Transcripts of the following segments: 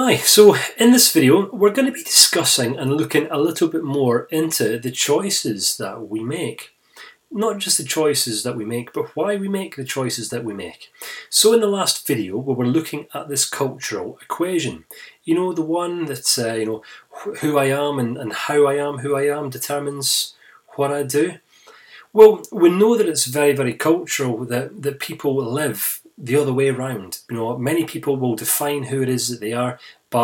Hi, so in this video we're going to be discussing and looking a little bit more into the choices that we make. Not just the choices that we make, but why we make the choices that we make. So in the last video we were looking at this cultural equation. You know, the one that's, who I am and how I am who I am determines what I do. Well, we know that it's very, very cultural that people live the other way around. You know, many people will define who it is that they are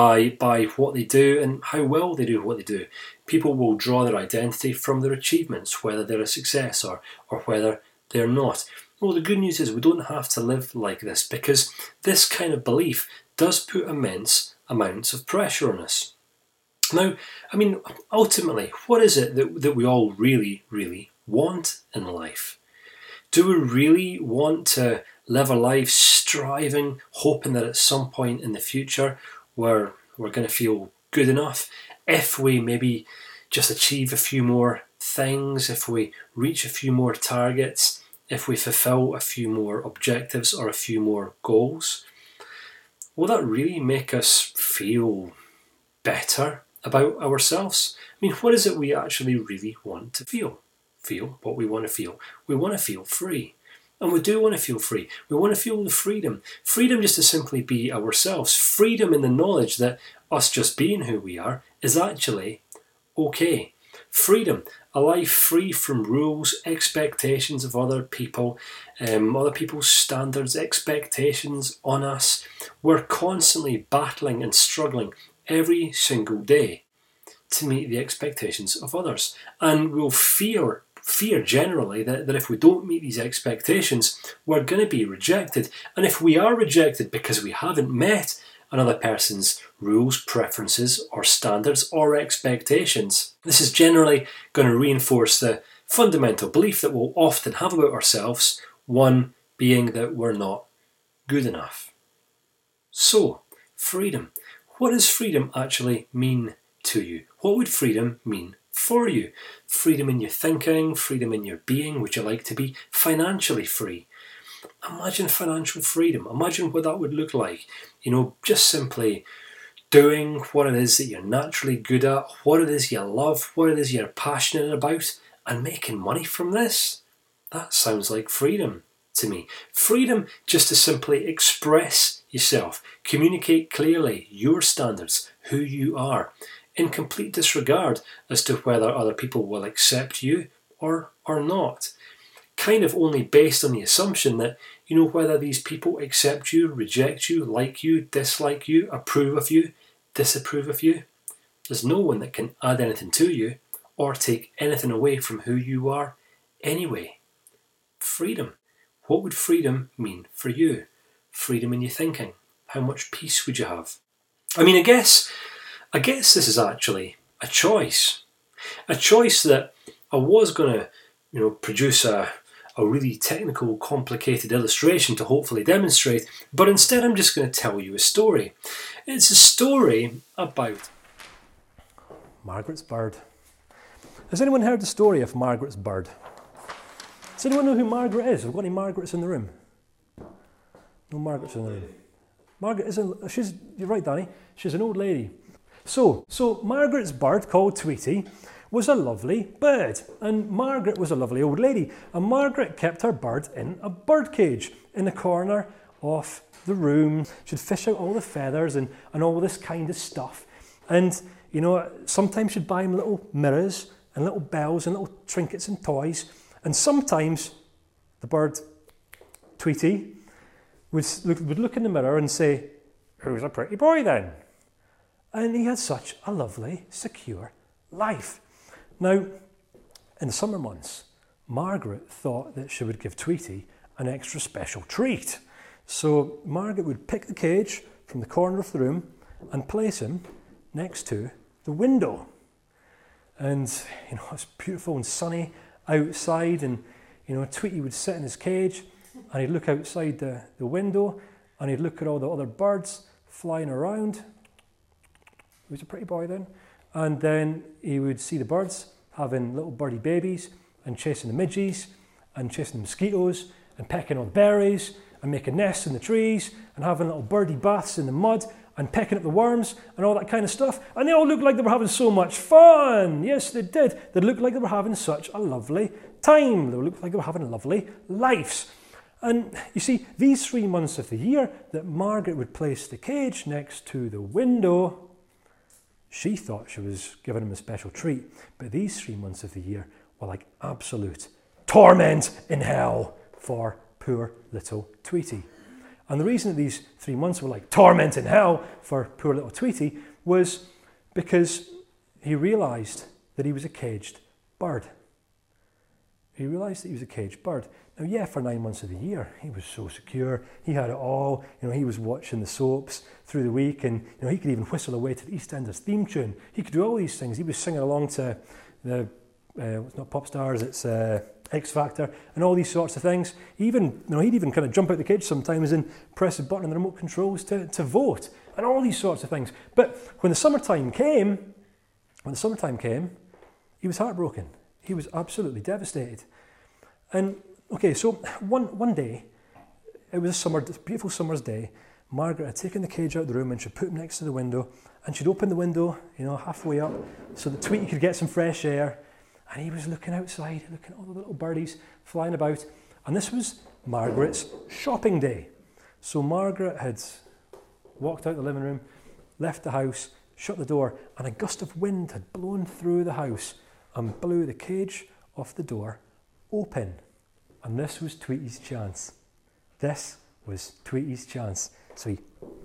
by what they do and how well they do what they do. People will draw their identity from their achievements, whether they're a success or whether they're not. Well, the good news is we don't have to live like this, because this kind of belief does put immense amounts of pressure on us. Now, I mean, ultimately, what is it that we all really, really want in life? Do we really want to live a life striving, hoping that at some point in the future we're going to feel good enough if we maybe just achieve a few more things, if we reach a few more targets, if we fulfill a few more objectives or a few more goals? Will that really make us feel better about ourselves? I mean, what is it we actually really want to feel? Feel what we want to feel. We want to feel free. And we do want to feel free. We want to feel the freedom. Freedom just to simply be ourselves. Freedom in the knowledge that us just being who we are is actually okay. Freedom, a life free from rules, expectations of other people, other people's standards, expectations on us. We're constantly battling and struggling every single day to meet the expectations of others. And we'll fear generally that if we don't meet these expectations, we're going to be rejected. And if we are rejected because we haven't met another person's rules, preferences, or standards, or expectations, this is generally going to reinforce the fundamental belief that we'll often have about ourselves, one being that we're not good enough. So, freedom. What does freedom actually mean to you? What would freedom mean for you? Freedom in your thinking, freedom in your being. Would you like to be financially free? Imagine financial freedom. Imagine what that would look like. You know, just simply doing what it is that you're naturally good at, what it is you love, what it is you're passionate about, and making money from this. That sounds like freedom to me. Freedom just to simply express yourself, communicate clearly your standards, who you are, in complete disregard as to whether other people will accept you or not. Kind of only based on the assumption that, you know, whether these people accept you, reject you, like you, dislike you, approve of you, disapprove of you. There's no one that can add anything to you or take anything away from who you are anyway. Freedom. What would freedom mean for you? Freedom in your thinking. How much peace would you have? I mean, I guess this is actually a choice. A choice that I was going to, produce a really technical, complicated illustration to hopefully demonstrate, but instead I'm just going to tell you a story. It's a story about Margaret's bird. Has anyone heard the story of Margaret's bird? Does anyone know who Margaret is? Have we got any Margarets in the room? No Margarets in the room. Margaret isn't, you're right, Danny, she's an old lady. So Margaret's bird, called Tweety, was a lovely bird, and Margaret was a lovely old lady, and Margaret kept her bird in a bird cage in the corner of the room. She'd fish out all the feathers and all this kind of stuff, and sometimes she'd buy him little mirrors and little bells and little trinkets and toys, and sometimes the bird, Tweety, would look in the mirror and say, "Who's a pretty boy then?" And he had such a lovely, secure life. Now, in the summer months, Margaret thought that she would give Tweety an extra special treat. So Margaret would pick the cage from the corner of the room and place him next to the window. And, it's beautiful and sunny outside, and, Tweety would sit in his cage and he'd look outside the window and he'd look at all the other birds flying around. He was a pretty boy then. And then he would see the birds having little birdie babies and chasing the midges and chasing the mosquitoes and pecking all the berries and making nests in the trees and having little birdie baths in the mud and pecking at the worms and all that kind of stuff. And they all looked like they were having so much fun. Yes, they did. They looked like they were having such a lovely time. They looked like they were having lovely lives. And you see, these 3 months of the year that Margaret would place the cage next to the window, she thought she was giving him a special treat. But these 3 months of the year were like absolute torment in hell for poor little Tweety. And the reason that these 3 months were like torment in hell for poor little Tweety was because he realised that he was a caged bird. He realised that he was a caged bird. Now, yeah, for 9 months of the year, he was so secure. He had it all. He was watching the soaps through the week, and he could even whistle away to the EastEnders theme tune. He could do all these things. He was singing along to the it's not Pop Stars, it's X Factor, and all these sorts of things. He'd even kind of jump out the cage sometimes and press a button on the remote controls to vote, and all these sorts of things. But when the summertime came, he was heartbroken. He was absolutely devastated. And okay, so one day, it was a beautiful summer's day. Margaret had taken the cage out of the room and she'd put him next to the window, and she'd open the window, halfway up, so that Tweety could get some fresh air. And he was looking outside, looking at all the little birdies flying about. And this was Margaret's shopping day. So Margaret had walked out the living room, left the house, shut the door, and a gust of wind had blown through the house and blew the cage off the door open. And this was Tweety's chance. This was Tweety's chance. So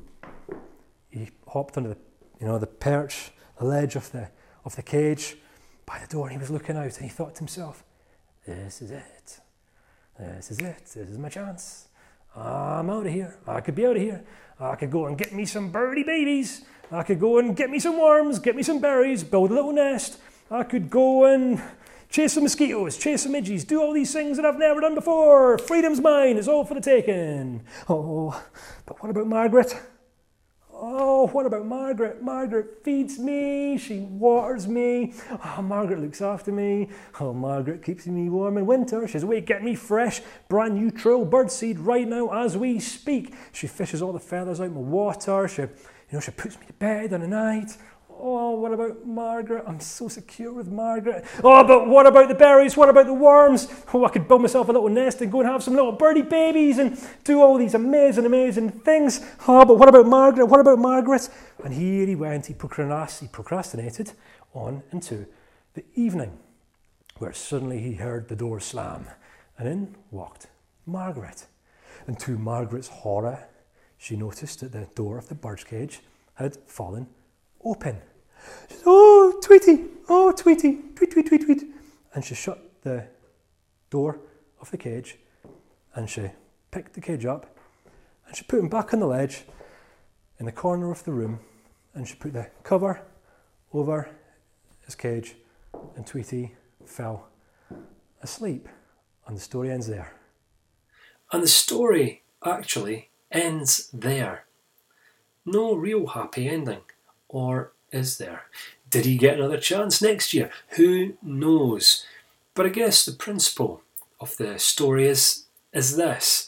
he hopped onto the perch, the ledge of the cage by the door, and he was looking out, and he thought to himself, this is it. This is my chance. I'm out of here. I could be out of here. I could go and get me some birdie babies. I could go and get me some worms, get me some berries, build a little nest. I could go and chase some mosquitoes, chase some midges, do all these things that I've never done before. Freedom's mine. It's all for the taking. Oh, but what about Margaret? Oh, what about Margaret? Margaret feeds me, she waters me. Oh, Margaret looks after me. Oh, Margaret keeps me warm in winter. She's away getting me fresh, brand new trill birdseed right now as we speak. She fishes all the feathers out in the water. She puts me to bed on a night. Oh, what about Margaret? I'm so secure with Margaret. Oh, but what about the berries? What about the worms? Oh, I could build myself a little nest and go and have some little birdie babies and do all these amazing things. Oh, but what about Margaret? What about Margaret? And here he went. He procrastinated on into the evening, where suddenly he heard the door slam, and in walked Margaret. And to Margaret's horror, she noticed that the door of the bird's cage had fallen open. She said, oh, Tweety, tweet, tweet, tweet, tweet. And she shut the door of the cage, and she picked the cage up, and she put him back on the ledge in the corner of the room, and she put the cover over his cage, and Tweety fell asleep. And the story ends there. And the story actually ends there. No real happy ending. Or is there? Did he get another chance next year? Who knows? But I guess the principle of the story is this.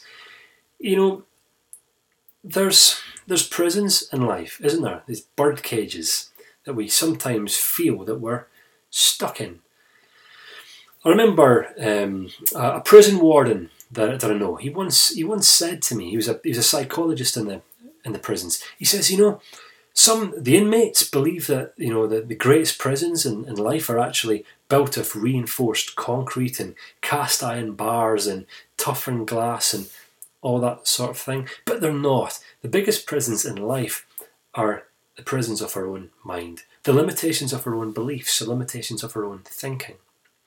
There's prisons in life, isn't there? These bird cages that we sometimes feel that we're stuck in. I remember a prison warden that I know. He once said to me, he was a psychologist in the prisons. He says, the inmates believe that the greatest prisons in life are actually built of reinforced concrete and cast iron bars and toughened glass and all that sort of thing, but they're not. The biggest prisons in life are the prisons of our own mind, the limitations of our own beliefs, the limitations of our own thinking.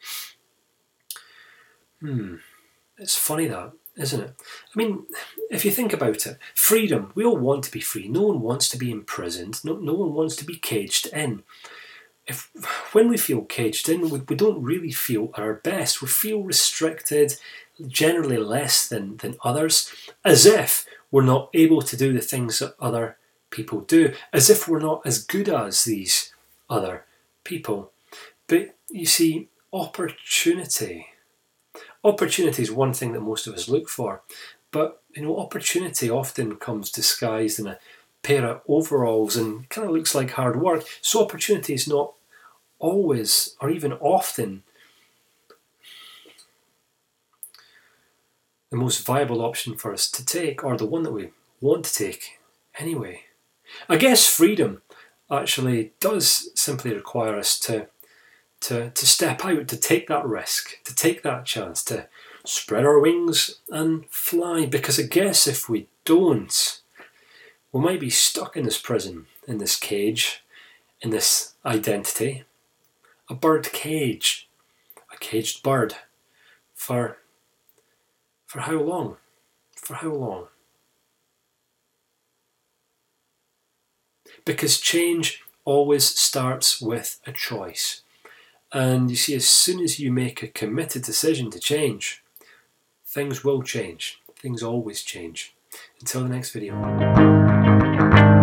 It's funny that, isn't it? I mean, if you think about it, freedom, we all want to be free. No one wants to be imprisoned. No one wants to be caged in. When we feel caged in, we don't really feel at our best. We feel restricted, generally less than others, as if we're not able to do the things that other people do, as if we're not as good as these other people. But you see, opportunity is one thing that most of us look for, but opportunity often comes disguised in a pair of overalls and kind of looks like hard work. So opportunity is not always or even often the most viable option for us to take, or the one that we want to take anyway. I guess freedom actually does simply require us to step out, to take that risk, to take that chance, to spread our wings and fly. Because I guess if we don't, we might be stuck in this prison, in this cage, in this identity. A bird cage, a caged bird. For how long? For how long? Because change always starts with a choice. And you see, as soon as you make a committed decision to change, things will change. Things always change. Until the next video.